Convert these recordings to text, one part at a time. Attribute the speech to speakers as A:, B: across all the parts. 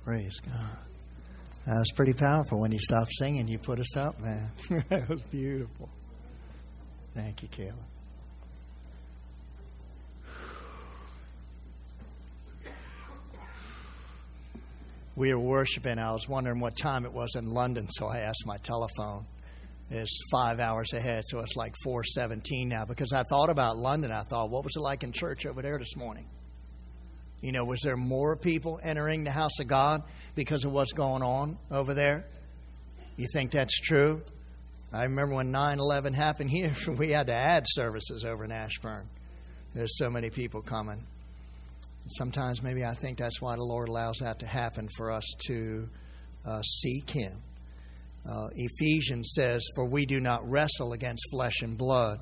A: Praise God. That was pretty powerful. When you stopped singing, you put us up, man. That was beautiful. Thank you, Caleb. We were worshiping. I was wondering what time it was in London, so I asked my telephone. It's 5 hours ahead, so it's like 4:17 now. Because I thought about London. I thought, what was it like in church over there this morning? You know, was there more people entering the house of God because of what's going on over there? You think that's true? I remember when 9/11 happened here, we had to add services over in Ashburn. There's so many people coming. Sometimes maybe I think that's why the Lord allows that to happen, for us to seek Him. Ephesians says, "For we do not wrestle against flesh and blood,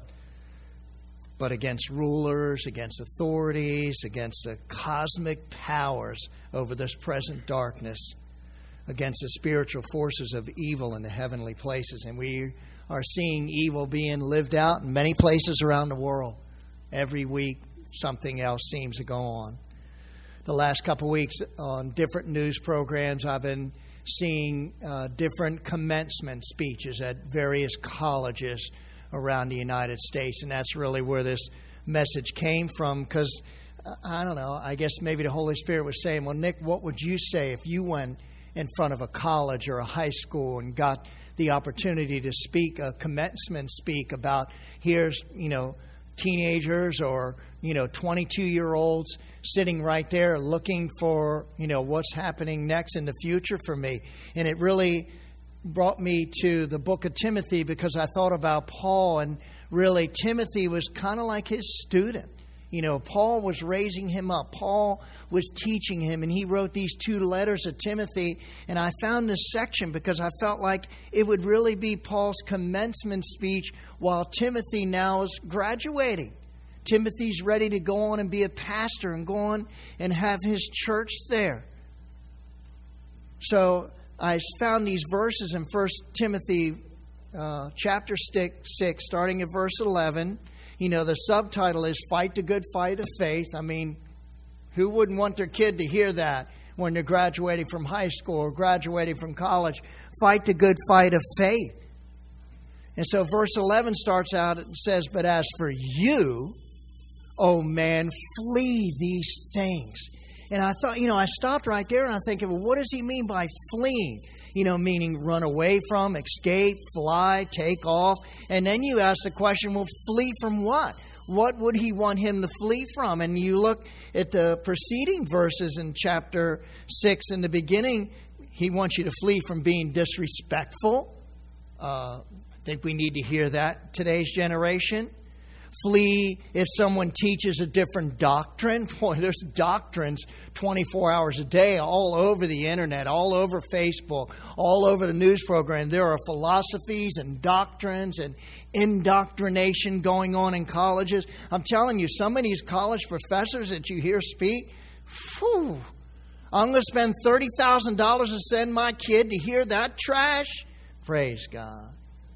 A: but against rulers, against authorities, against the cosmic powers over this present darkness, against the spiritual forces of evil in the heavenly places." And we are seeing evil being lived out in many places around the world. Every week, something else seems to go on. The last couple of weeks on different news programs, I've been seeing different commencement speeches at various colleges around the United States. And that's really where this message came from, because, I don't know, I guess maybe the Holy Spirit was saying, well, Nick, what would you say if you went in front of a college or a high school and got the opportunity to speak, a commencement speak about, here's, teenagers or, 22-year-olds sitting right there looking for, what's happening next in the future for me. And it really brought me to the book of Timothy, because I thought about Paul, and really Timothy was kind of like his student. Paul was raising him up. Paul was teaching him, and he wrote these 2 letters to Timothy. And I found this section because I felt like it would really be Paul's commencement speech while Timothy now is graduating. Timothy's ready to go on and be a pastor and go on and have his church there. So I found these verses in 1 Timothy chapter 6, starting at verse 11. The subtitle is "Fight the Good Fight of Faith." I mean, who wouldn't want their kid to hear that when they're graduating from high school or graduating from college? Fight the good fight of faith. And so verse 11 starts out and says, "But as for you, O man, flee these things." And I thought, I stopped right there and I'm thinking, well, what does he mean by fleeing? Meaning run away from, escape, fly, take off. And then you ask the question, well, flee from what? What would he want him to flee from? And you look at the preceding verses in chapter 6 in the beginning, he wants you to flee from being disrespectful. I think we need to hear that today's generation. Flee if someone teaches a different doctrine. Boy, there's doctrines 24 hours a day all over the internet, all over Facebook, all over the news program. There are philosophies and doctrines and indoctrination going on in colleges. I'm telling you, some of these college professors that you hear speak, I'm going to spend $30,000 to send my kid to hear that trash? Praise God.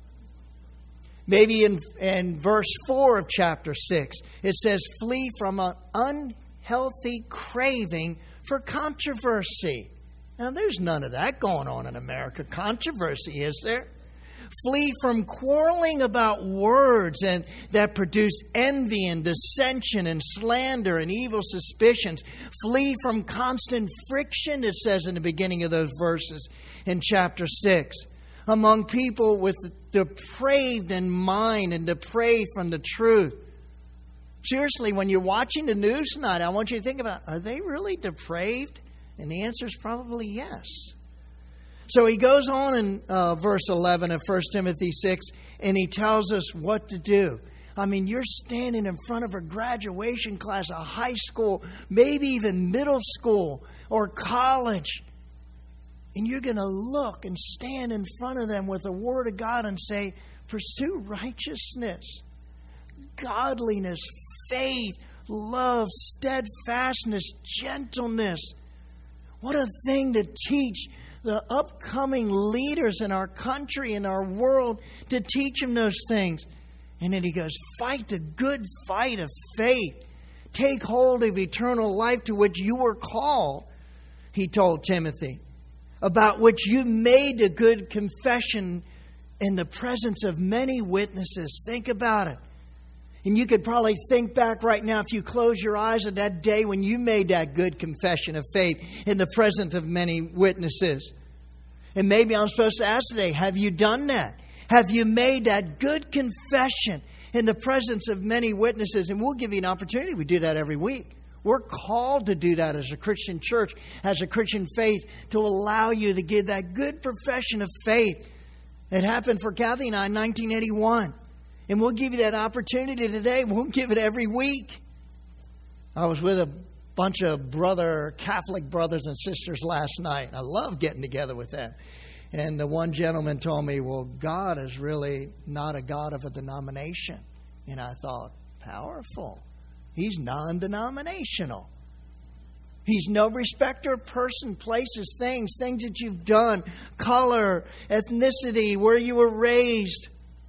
A: Maybe in verse 4 of chapter 6, it says, "Flee from an unhealthy craving for controversy." Now, there's none of that going on in America. Controversy, is there? Flee from quarreling about words and that produce envy and dissension and slander and evil suspicions. Flee from constant friction, it says in the beginning of those verses in chapter 6. Among people with depraved in mind and depraved from the truth. Seriously, when you're watching the news tonight, I want you to think about, are they really depraved? And the answer is probably yes. So he goes on in verse 11 of 1 Timothy 6, and he tells us what to do. I mean, you're standing in front of a graduation class, a high school, maybe even middle school or college. And you're going to look and stand in front of them with the Word of God and say, pursue righteousness, godliness, faith, love, steadfastness, gentleness. What a thing to teach the upcoming leaders in our country and our world, to teach them those things. And then he goes, fight the good fight of faith. Take hold of eternal life to which you were called. he told Timothy, about which you made a good confession in the presence of many witnesses. Think about it. And you could probably think back right now, if you close your eyes, at that day when you made that good confession of faith in the presence of many witnesses. And maybe I'm supposed to ask today, have you done that? Have you made that good confession in the presence of many witnesses? And we'll give you an opportunity. We do that every week. We're called to do that as a Christian church, as a Christian faith, to allow you to give that good profession of faith. It happened for Kathy and I in 1981. And we'll give you that opportunity today. We'll give it every week. I was with a bunch of Catholic brothers and sisters last night. I love getting together with them. And the one gentleman told me, well, God is really not a God of a denomination. And I thought, powerful. He's non-denominational. He's no respecter of person, places, things that you've done, color, ethnicity, where you were raised.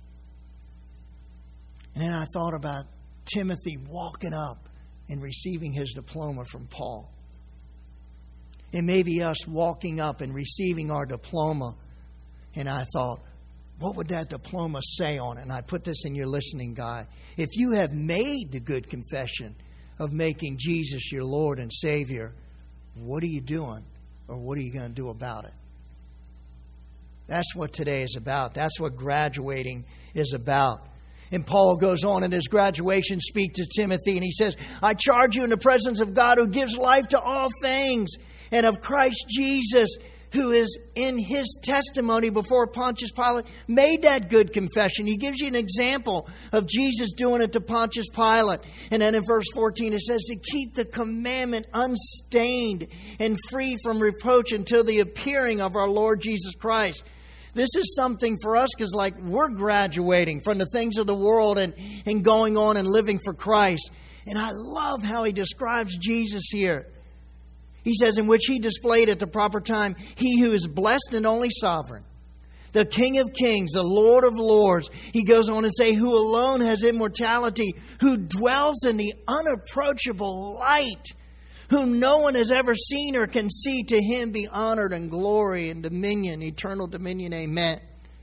A: And then I thought about Timothy walking up and receiving his diploma from Paul. And maybe us walking up and receiving our diploma. And I thought, what would that diploma say on it? And I put this in your listening guide. If you have made the good confession of making Jesus your Lord and Savior, what are you doing? Or what are you going to do about it? That's what today is about. That's what graduating is about. And Paul goes on in his graduation speech to Timothy, and he says, I charge you in the presence of God who gives life to all things, and of Christ Jesus, who is in his testimony before Pontius Pilate, made that good confession. He gives you an example of Jesus doing it to Pontius Pilate. And then in verse 14 it says, to keep the commandment unstained and free from reproach until the appearing of our Lord Jesus Christ. This is something for us because we're graduating from the things of the world and going on and living for Christ. And I love how he describes Jesus here. He says, in which he displayed at the proper time, he who is blessed and only sovereign, the King of kings, the Lord of lords. He goes on and say, who alone has immortality, who dwells in the unapproachable light, whom no one has ever seen or can see. To him be honored and glory and dominion, eternal dominion. Amen.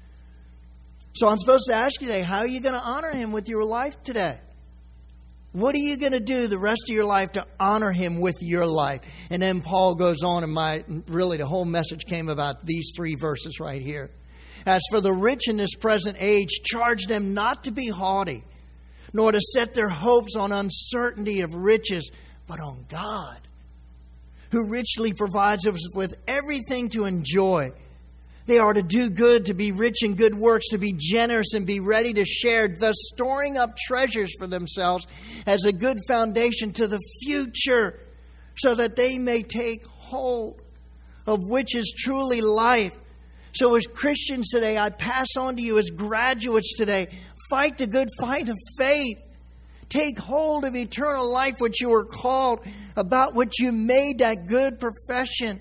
A: So I'm supposed to ask you today, how are you going to honor him with your life today? What are you going to do the rest of your life to honor him with your life? And then Paul goes on, and really the whole message came about these 3 verses right here. As for the rich in this present age, charge them not to be haughty, nor to set their hopes on uncertainty of riches, but on God, who richly provides us with everything to enjoy. They are to do good, to be rich in good works, to be generous and be ready to share, thus storing up treasures for themselves as a good foundation to the future, so that they may take hold of which is truly life. So as Christians today, I pass on to you as graduates today, fight the good fight of faith. Take hold of eternal life, which you were called, about which you made that good profession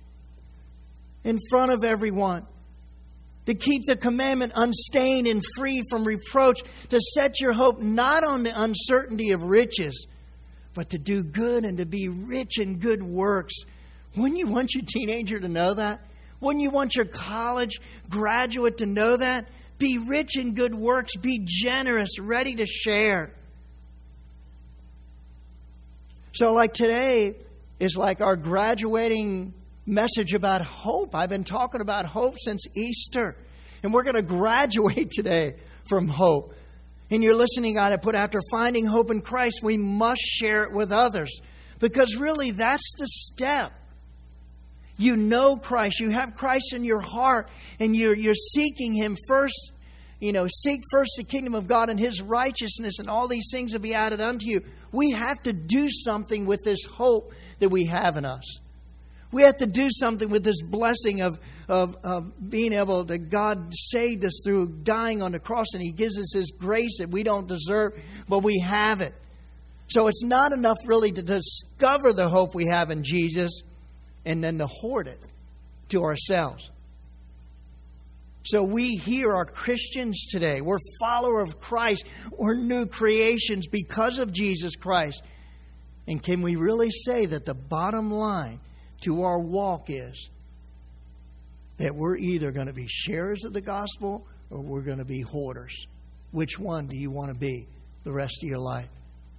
A: in front of everyone. To keep the commandment unstained and free from reproach. To set your hope not on the uncertainty of riches, but to do good and to be rich in good works. Wouldn't you want your teenager to know that? Wouldn't you want your college graduate to know that? Be rich in good works. Be generous, ready to share. So today is our graduating message about hope. I've been talking about hope since Easter. And we're going to graduate today from hope. In your listening guide, I put after finding hope in Christ, we must share it with others. Because really, that's the step. You know Christ. You have Christ in your heart. And you're seeking Him first. Seek first the kingdom of God and His righteousness, and all these things will be added unto you. We have to do something with this hope that we have in us. We have to do something with this blessing of being able to, God saved us through dying on the cross, and He gives us His grace that we don't deserve, but we have it. So it's not enough really to discover the hope we have in Jesus and then to hoard it to ourselves. So we here are Christians today. We're followers of Christ. We're new creations because of Jesus Christ. And can we really say that the bottom line, to our walk is that we're either going to be sharers of the gospel or we're going to be hoarders. Which one do you want to be the rest of your life?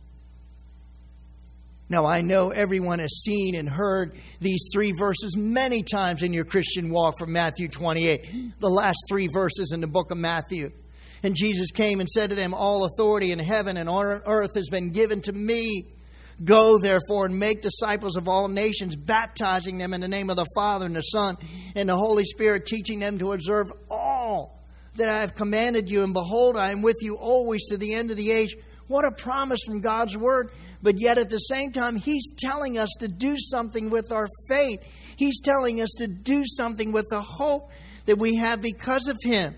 A: Now, I know everyone has seen and heard these 3 verses many times in your Christian walk from Matthew 28, the last 3 verses in the book of Matthew. And Jesus came and said to them, all authority in heaven and on earth has been given to me. Go, therefore, and make disciples of all nations, baptizing them in the name of the Father and the Son and the Holy Spirit, teaching them to observe all that I have commanded you. And behold, I am with you always to the end of the age. What a promise from God's Word. But yet at the same time, He's telling us to do something with our faith. He's telling us to do something with the hope that we have because of Him.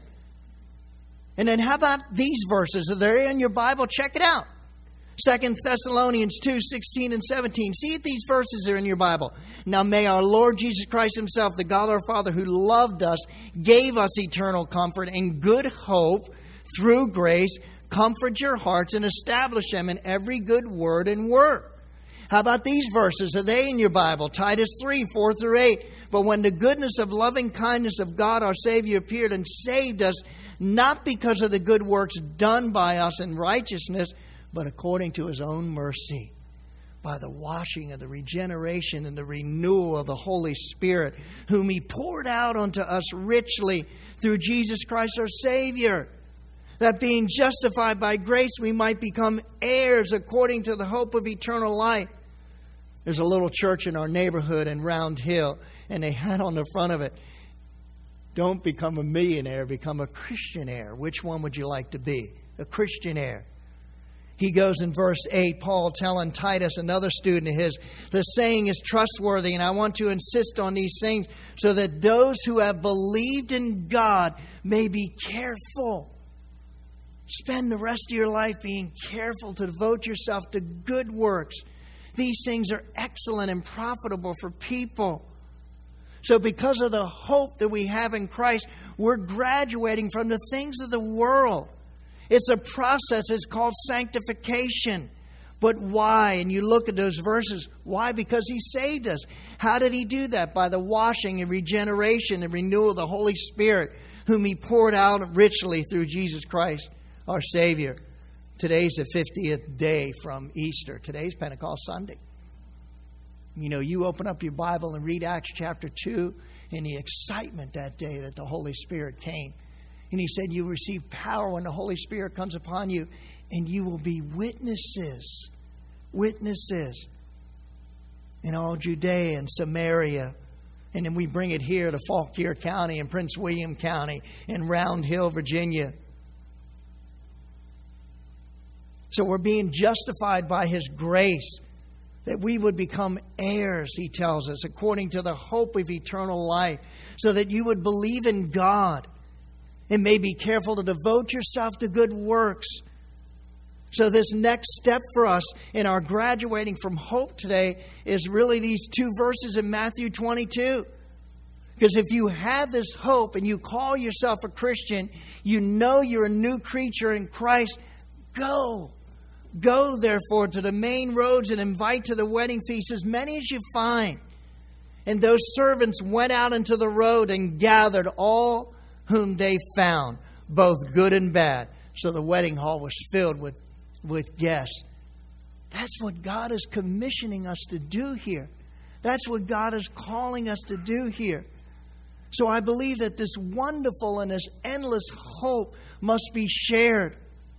A: And then how about these verses? Are they in your Bible? Check it out. 2 Thessalonians 2, 16 and 17. See if these verses are in your Bible. Now may our Lord Jesus Christ Himself, the God our Father who loved us, gave us eternal comfort and good hope through grace, comfort your hearts and establish them in every good word and work. How about these verses? Are they in your Bible? Titus 3, 4 through 8. But when the goodness of loving kindness of God our Savior appeared and saved us, not because of the good works done by us in righteousness, but according to His own mercy, by the washing of the regeneration and the renewal of the Holy Spirit, whom He poured out unto us richly through Jesus Christ our Savior, that being justified by grace we might become heirs according to the hope of eternal life. There's a little church in our neighborhood in Round Hill, and they had on the front of it, don't become a millionaire, become a Christianaire. Which one would you like to be? A Christianaire. He goes in verse 8, Paul telling Titus, another student of his, the saying is trustworthy, and I want to insist on these things so that those who have believed in God may be careful. Spend the rest of your life being careful to devote yourself to good works. These things are excellent and profitable for people. So because of the hope that we have in Christ, we're graduating from the things of the world. It's a process. It's called sanctification. But why? And you look at those verses. Why? Because He saved us. How did He do that? By the washing and regeneration and renewal of the Holy Spirit, whom He poured out richly through Jesus Christ, our Savior. Today's the 50th day from Easter. Today's Pentecost Sunday. You know, you open up your Bible and read Acts chapter 2 and the excitement that day that the Holy Spirit came. And He said, you receive power when the Holy Spirit comes upon you, and you will be witnesses. Witnesses in all Judea and Samaria. And then we bring it here to Fauquier County and Prince William County and Round Hill, Virginia. So we're being justified by His grace, that we would become heirs, He tells us, according to the hope of eternal life, so that you would believe in God and may be careful to devote yourself to good works. So this next step for us in our graduating from hope today is really these 2 verses in Matthew 22. Because if you have this hope and you call yourself a Christian, you know you're a new creature in Christ, go. Go, therefore, to the main roads and invite to the wedding feast as many as you find. And those servants went out into the road and gathered all whom they found, both good and bad. So the wedding hall was filled with guests. That's what God is commissioning us to do here. That's what God is calling us to do here. So I believe that this wonderful and this endless hope must be shared.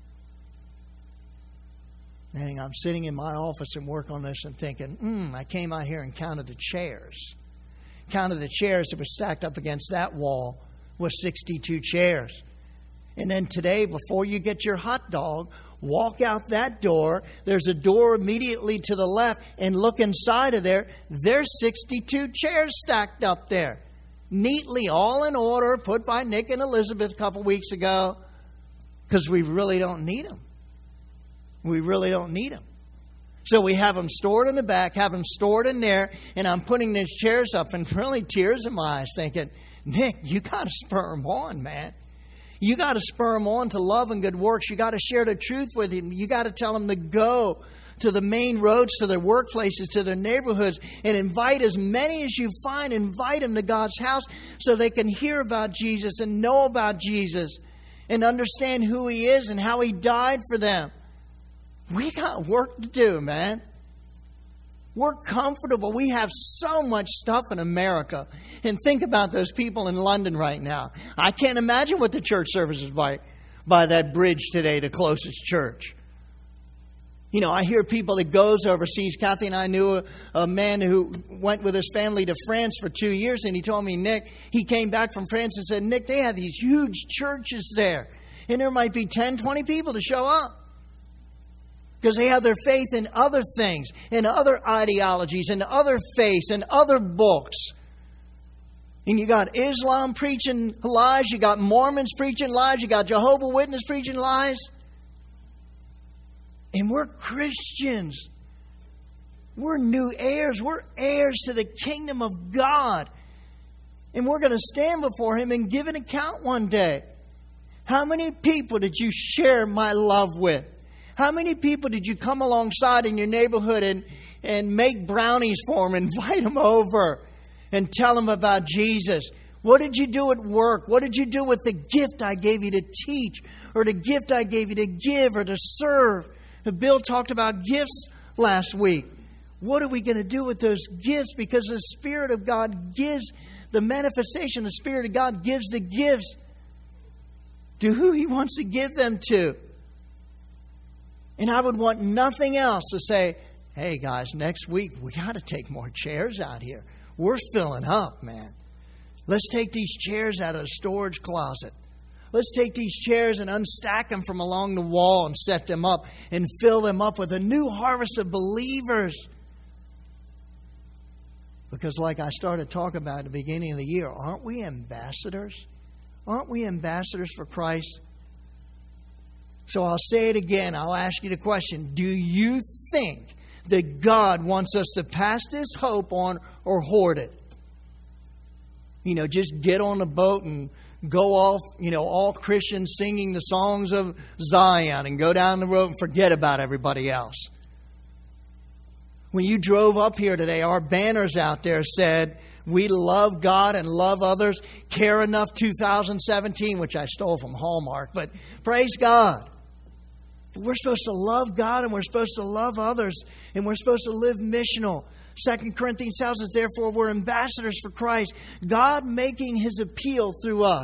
A: And I'm sitting in my office and work on this and thinking, I came out here and counted the chairs. Counted the chairs that were stacked up against that wall with 62 chairs. And then today, before you get your hot dog, walk out that door. There's a door immediately to the left, and look inside of there. There's 62 chairs stacked up there. Neatly, all in order, put by Nick and Elizabeth a couple weeks ago, because we really don't need them. We really don't need them. So we have them stored in the back, have them stored in there, and I'm putting these chairs up, and really tears in my eyes thinking, Nick, you got to spur them on, man. You got to spur them on to love and good works. You got to share the truth with him. You got to tell them to go to the main roads, to their workplaces, to their neighborhoods, and invite as many as you find. Invite them to God's house so they can hear about Jesus and know about Jesus and understand who He is and how He died for them. We got work to do, man. We're comfortable. We have so much stuff in America. And think about those people in London right now. I can't imagine what the church service is like by that bridge today, the closest church. You know, I hear people that goes overseas. Kathy and I knew a man who went with his family to France for 2 years, and he told me, Nick, he came back from France and said, Nick, they have these huge churches there. And there might be 10, 20 people to show up. Because they have their faith in other things, in other ideologies, in other faiths, in other books. And you got Islam preaching lies, you got Mormons preaching lies, you got Jehovah's Witnesses preaching lies. And we're Christians. We're new heirs. We're heirs to the kingdom of God. And we're going to stand before Him and give an account one day. How many people did you share my love with? How many people did you come alongside in your neighborhood and make brownies for them, invite them over and tell them about Jesus? What did you do at work? What did you do with the gift I gave you to teach or the gift I gave you to give or to serve? Bill talked about gifts last week. What are we going to do with those gifts? Because the Spirit of God gives the manifestation. The Spirit of God gives the gifts to who He wants to give them to. And I would want nothing else to say, hey guys, next week we got to take more chairs out here. We're filling up, man. Let's take these chairs out of the storage closet. Let's take these chairs and unstack them from along the wall and set them up and fill them up with a new harvest of believers. Because like I started talking about at the beginning of the year, aren't we ambassadors? Aren't we ambassadors for Christ? So I'll say it again. I'll ask you the question. Do you think that God wants us to pass this hope on or hoard it? You know, just get on a boat and go off, you know, all Christians singing the songs of Zion and go down the road and forget about everybody else. When you drove up here today, our banners out there said, we love God and love others. Care Enough 2017, which I stole from Hallmark, but praise God. But we're supposed to love God and we're supposed to love others and we're supposed to live missional. 2 Corinthians tells us, therefore, we're ambassadors for Christ. God making His appeal through us.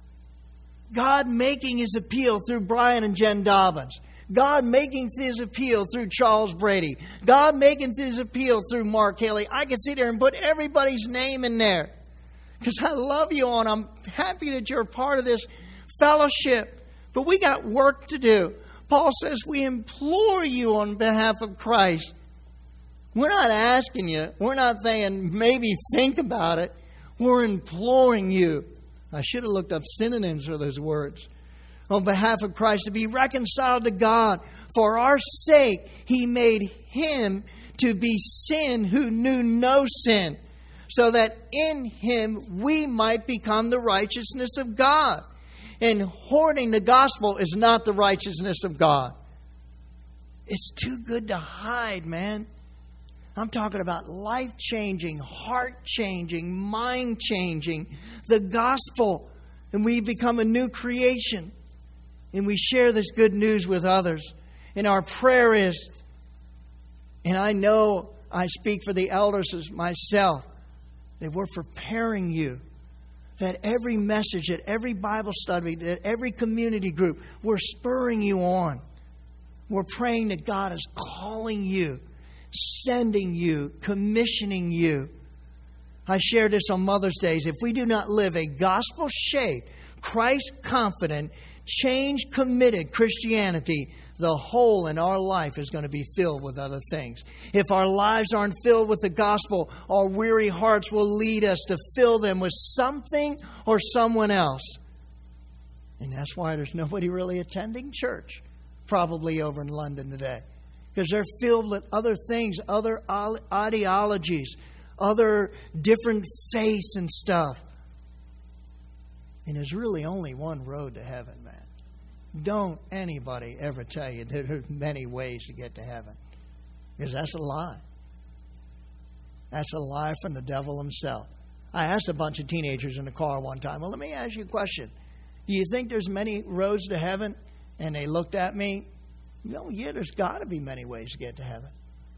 A: God making His appeal through Brian and Jen Dobbins. God making His appeal through Charles Brady. God making His appeal through Mark Haley. I can sit there and put everybody's name in there. Because I love you all and I'm happy that you're a part of this fellowship. But we got work to do. Paul says, we implore you on behalf of Christ. We're not asking you. We're not saying maybe think about it. We're imploring you. I should have looked up synonyms for those words. On behalf of Christ, to be reconciled to God. For our sake, He made Him to be sin who knew no sin, so that in Him we might become the righteousness of God. And hoarding the gospel is not the righteousness of God. It's too good to hide, man. I'm talking about life-changing, heart-changing, mind-changing, the gospel. And we become a new creation. And we share this good news with others. And our prayer is, and I know I speak for the elders as myself, that we're preparing you. That every message, that every Bible study, that every community group, we're spurring you on. We're praying that God is calling you, sending you, commissioning you. I shared this on Mother's Day. If we do not live a gospel-shaped, Christ-confident, change-committed Christianity, the hole in our life is going to be filled with other things. If our lives aren't filled with the gospel, our weary hearts will lead us to fill them with something or someone else. And that's why there's nobody really attending church, probably over in London today. Because they're filled with other things, other ideologies, other different faiths and stuff. And there's really only one road to heaven, man. Don't anybody ever tell you there are many ways to get to heaven. Because that's a lie. That's a lie from the devil himself. I asked a bunch of teenagers in the car one time, well, let me ask you a question. Do you think there's many roads to heaven? And they looked at me. Yeah, there's got to be many ways to get to heaven.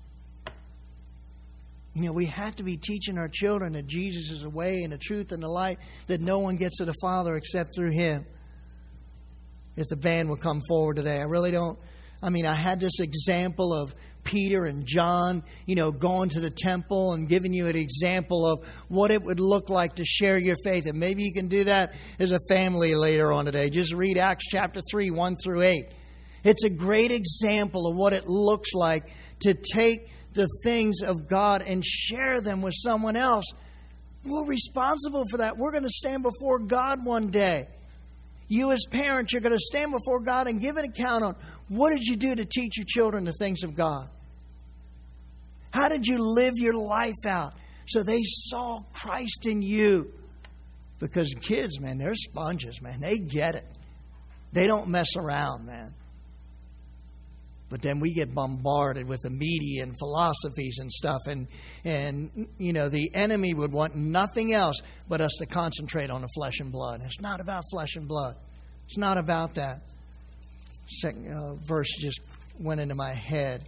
A: We have to be teaching our children that Jesus is the way and the truth and the light, that no one gets to the Father except through Him. If the band would come forward today. I had this example of Peter and John, going to the temple and giving you an example of what it would look like to share your faith. And maybe you can do that as a family later on today. Just read Acts chapter 3, 1 through 8. It's a great example of what it looks like to take the things of God and share them with someone else. We're responsible for that. We're going to stand before God one day. You as parents, you're going to stand before God and give an account on what did you do to teach your children the things of God? How did you live your life out so they saw Christ in you? Because kids, man, they're sponges, man. They get it. They don't mess around, man. But then we get bombarded with the media and philosophies and stuff. And the enemy would want nothing else but us to concentrate on the flesh and blood. It's not about flesh and blood. It's not about that. Second verse just went into my head.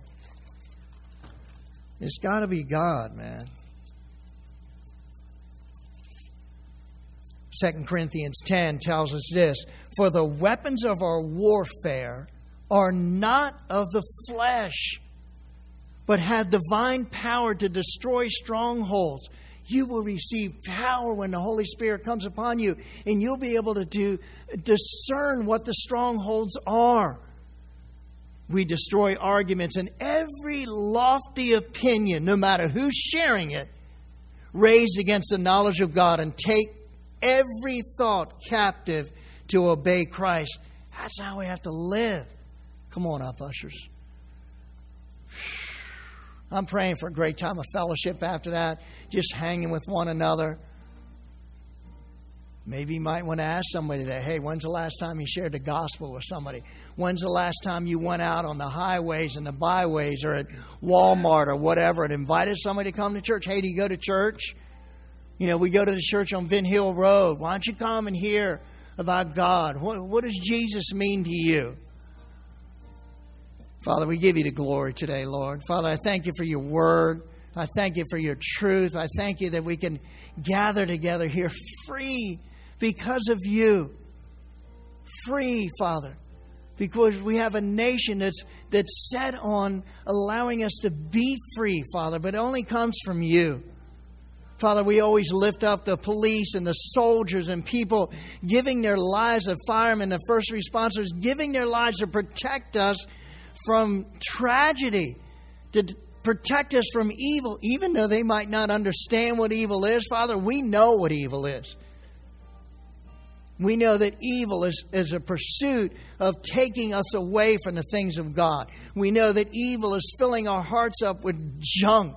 A: It's got to be God, man. 2 Corinthians 10 tells us this. For the weapons of our warfare are not of the flesh, but have divine power to destroy strongholds. You will receive power when the Holy Spirit comes upon you, and you'll be able to discern what the strongholds are. We destroy arguments and every lofty opinion, no matter who's sharing it, raised against the knowledge of God, and take every thought captive to obey Christ. That's how we have to live. Come on up, ushers. I'm praying for a great time of fellowship after that, just hanging with one another. Maybe you might want to ask somebody today, hey, when's the last time you shared the gospel with somebody? When's the last time you went out on the highways and the byways or at Walmart or whatever and invited somebody to come to church? Hey, do you go to church? We go to the church on Vin Hill Road. Why don't you come and hear about God? What does Jesus mean to you? Father, we give you the glory today, Lord. Father, I thank you for your word. I thank you for your truth. I thank you that we can gather together here free because of you. Free, Father, because we have a nation that's set on allowing us to be free, Father, but it only comes from you. Father, we always lift up the police and the soldiers and people giving their lives, the firemen, the first responders, giving their lives to protect us from tragedy, to protect us from evil, even though they might not understand what evil is. Father, we know what evil is. We know that evil is a pursuit of taking us away from the things of God. We know that evil is filling our hearts up with junk.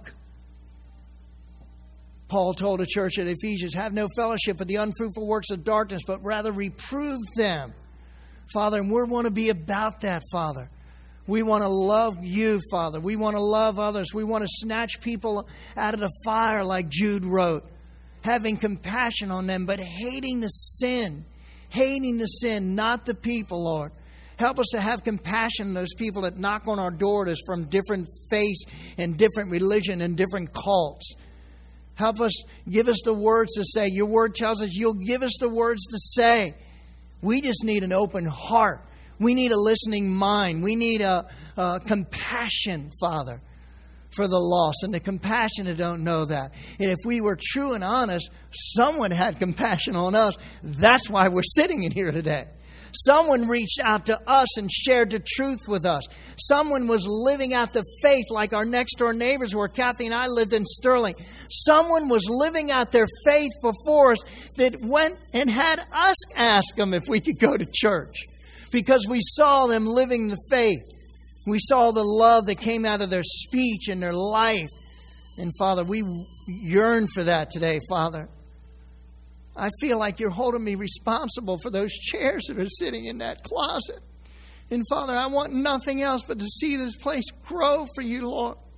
A: Paul told the church at Ephesians, have no fellowship with the unfruitful works of darkness, but rather reprove them. Father, and we want to be about that, Father. We want to love you, Father. We want to love others. We want to snatch people out of the fire like Jude wrote. Having compassion on them, but hating the sin. Hating the sin, not the people, Lord. Help us to have compassion on those people that knock on our door that's from different faiths and different religion and different cults. Help us, give us the words to say. Your word tells us you'll give us the words to say. We just need an open heart. We need a listening mind. We need a compassion, Father, for the lost and the compassion that don't know that. And if we were true and honest, someone had compassion on us. That's why we're sitting in here today. Someone reached out to us and shared the truth with us. Someone was living out the faith like our next door neighbors were. Kathy and I lived in Sterling. Someone was living out their faith before us that went and had us ask them if we could go to church. Because we saw them living the faith. We saw the love that came out of their speech and their life. And Father, we yearn for that today, Father. I feel like you're holding me responsible for those chairs that are sitting in that closet. And Father, I want nothing else but to see this place grow for you, Lord.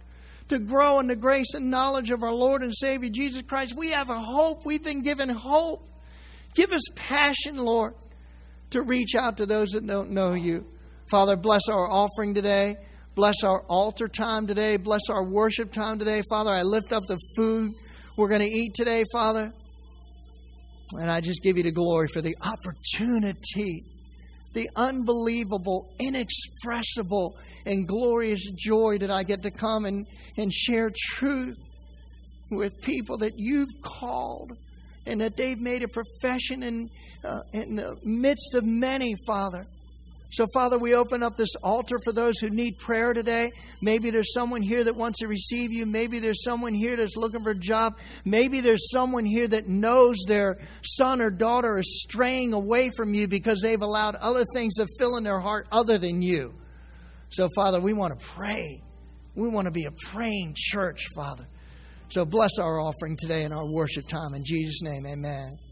A: to grow in the grace and knowledge of our Lord and Savior Jesus Christ. We have a hope. We've been given hope. Give us passion, Lord, to reach out to those that don't know you. Father, bless our offering today. Bless our altar time today. Bless our worship time today. Father, I lift up the food we're going to eat today, Father. And I just give you the glory for the opportunity, the unbelievable, inexpressible, and glorious joy that I get to come and share truth with people that you've called and that they've made a profession in the midst of many, Father. So, Father, we open up this altar for those who need prayer today. Maybe there's someone here that wants to receive you. Maybe there's someone here that's looking for a job. Maybe there's someone here that knows their son or daughter is straying away from you because they've allowed other things to fill in their heart other than you. So, Father, we want to pray. We want to be a praying church, Father. So bless our offering today and our worship time. In Jesus' name, amen.